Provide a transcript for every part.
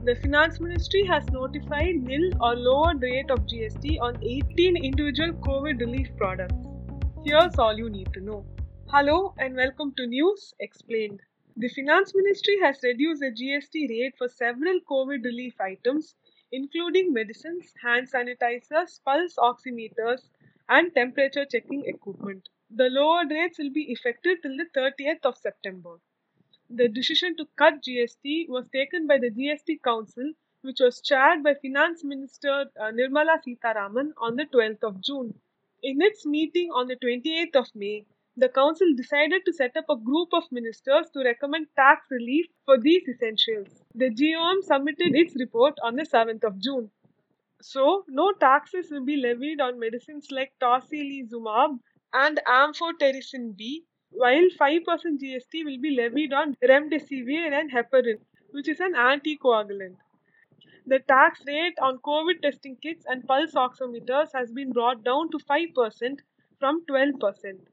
The Finance Ministry has notified nil or lower rate of GST on 18 individual COVID relief products. Here's all you need to know. Hello and welcome to News Explained. The Finance Ministry has reduced the GST rate for several COVID relief items, including medicines, hand sanitizers, pulse oximeters, and temperature checking equipment. The lower rates will be effective till the 30th of September. The decision to cut GST was taken by the GST Council, which was chaired by Finance Minister Nirmala Sitharaman on the 12th of June. In its meeting on the 28th of May, the Council decided to set up a group of ministers to recommend tax relief for these essentials. The GOM submitted its report on the 7th of June. So, no taxes will be levied on medicines like tocilizumab and amphotericin B, while 5% GST will be levied on remdesivir and heparin, which is an anticoagulant. The tax rate on COVID testing kits and pulse oximeters has been brought down to 5% from 12%.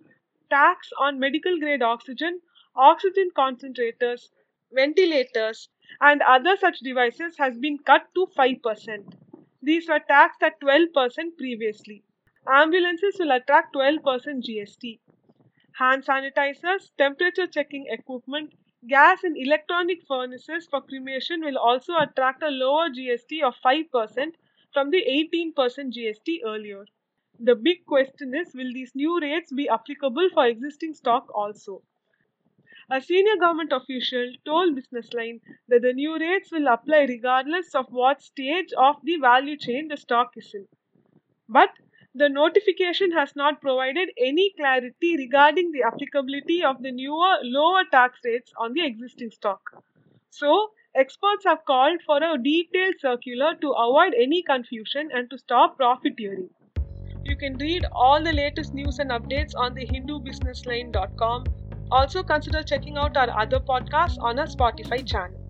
Tax on medical grade oxygen, oxygen concentrators, ventilators, and other such devices has been cut to 5%. These were taxed at 12% previously. Ambulances will attract 12% GST. Hand sanitizers, temperature checking equipment, gas and electronic furnaces for cremation will also attract a lower GST of 5% from the 18% GST earlier. The big question is, will these new rates be applicable for existing stock also? A senior government official told Business Line that the new rates will apply regardless of what stage of the value chain the stock is in. But the notification has not provided any clarity regarding the applicability of the newer, lower tax rates on the existing stock. So, experts have called for a detailed circular to avoid any confusion and to stop profiteering. You can read all the latest news and updates on the hindubusinessline.com. Also, consider checking out our other podcasts on our Spotify channel.